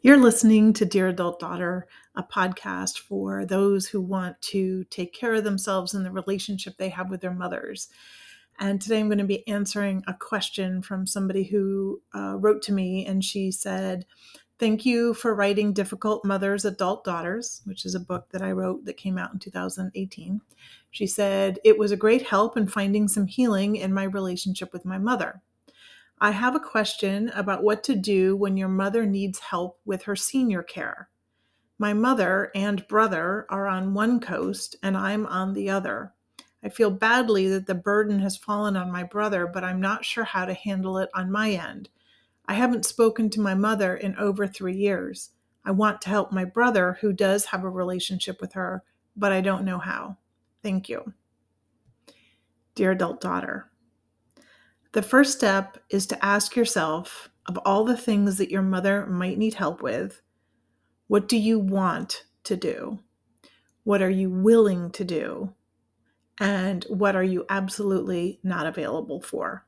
You're listening to Dear Adult Daughter, a podcast for those who want to take care of themselves and the relationship they have with their mothers. And today I'm going to be answering a question from somebody who wrote to me, and she said, "Thank you for writing Difficult Mothers, Adult Daughters," which is a book that I wrote that came out in 2018. She said, "It was a great help in finding some healing in my relationship with my mother. I have a question about what to do when your mother needs help with her senior care. My mother and brother are on one coast and I'm on the other. I feel badly that the burden has fallen on my brother, but I'm not sure how to handle it on my end. I haven't spoken to my mother in over 3 years. I want to help my brother, who does have a relationship with her, but I don't know how. Thank you." Dear Adult Daughter, the first step is to ask yourself, of all the things that your mother might need help with, what do you want to do? What are you willing to do? And what are you absolutely not available for?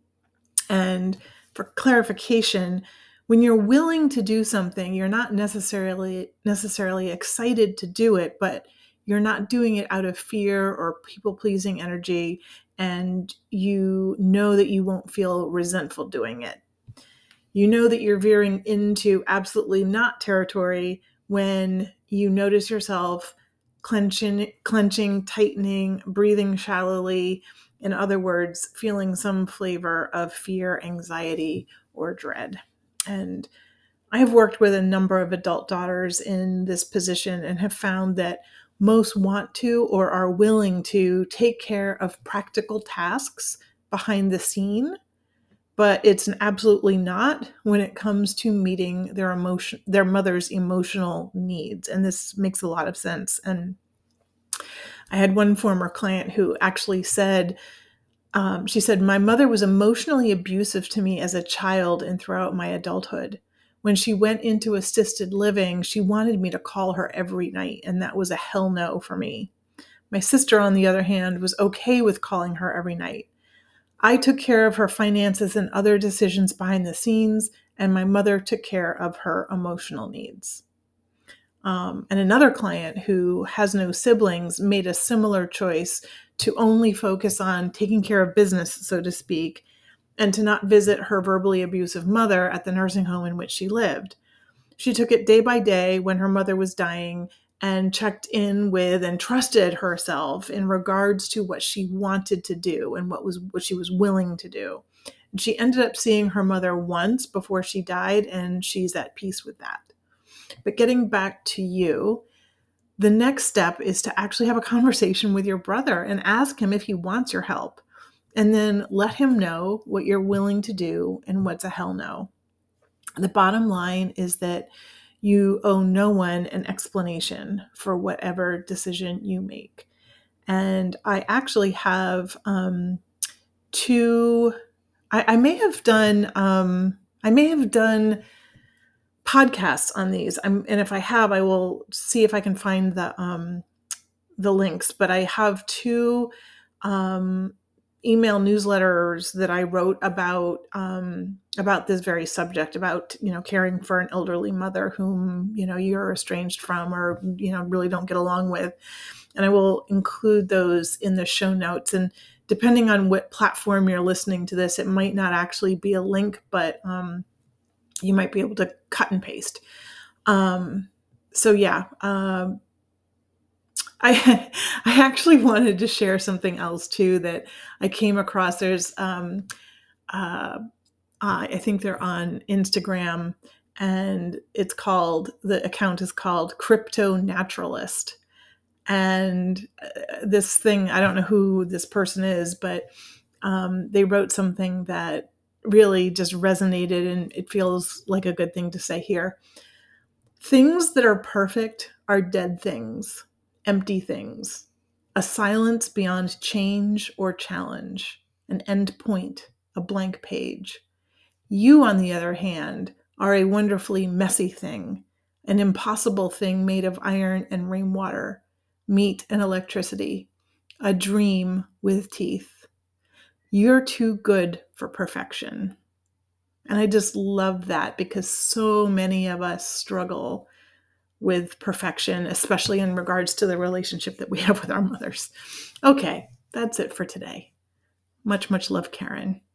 And for clarification, when you're willing to do something, you're not necessarily excited to do it, but you're not doing it out of fear or people-pleasing energy, and you know that you won't feel resentful doing it. You know that you're veering into absolutely not territory when you notice yourself clenching, tightening, breathing shallowly. In other words, feeling some flavor of fear, anxiety, or dread. And I have worked with a number of adult daughters in this position and have found that most want to or are willing to take care of practical tasks behind the scene, but it's absolutely not when it comes to meeting their mother's emotional needs. And this makes a lot of sense. And I had one former client who actually said, she said, "My mother was emotionally abusive to me as a child and throughout my adulthood. When she went into assisted living, she wanted me to call her every night, and that was a hell no for me. My sister, on the other hand, was okay with calling her every night. I took care of her finances and other decisions behind the scenes, and my mother took care of her emotional needs." And another client who has no siblings made a similar choice to only focus on taking care of business, so to speak, and to not visit her verbally abusive mother at the nursing home in which she lived. She took it day by day when her mother was dying and checked in with and trusted herself in regards to what she wanted to do and what she was willing to do. And she ended up seeing her mother once before she died, and she's at peace with that. But getting back to you, the next step is to actually have a conversation with your brother and ask him if he wants your help. And then let him know what you're willing to do and what's a hell no. The bottom line is that you owe no one an explanation for whatever decision you make. And I actually have two. I may have done. I may have done podcasts on these. And if I have, I will see if I can find the links. But I have two email newsletters that I wrote about this very subject, about caring for an elderly mother whom you're estranged from or really don't get along with, and I will include those in the show notes. And depending on what platform you're listening to this, it might not actually be a link, but you might be able to cut and paste. So yeah. I actually wanted to share something else too that I came across. There's I think they're on Instagram, and the account is called Crypto Naturalist. And this thing, I don't know who this person is, but they wrote something that really just resonated, and it feels like a good thing to say here. Things that are perfect are dead things, empty things, a silence beyond change or challenge, an end point, a blank page. You, on the other hand, are a wonderfully messy thing, an impossible thing made of iron and rainwater, meat and electricity, a dream with teeth. You're too good for perfection. And I just love that because so many of us struggle with perfection, especially in regards to the relationship that we have with our mothers. Okay, that's it for today. Much, much love, Karen.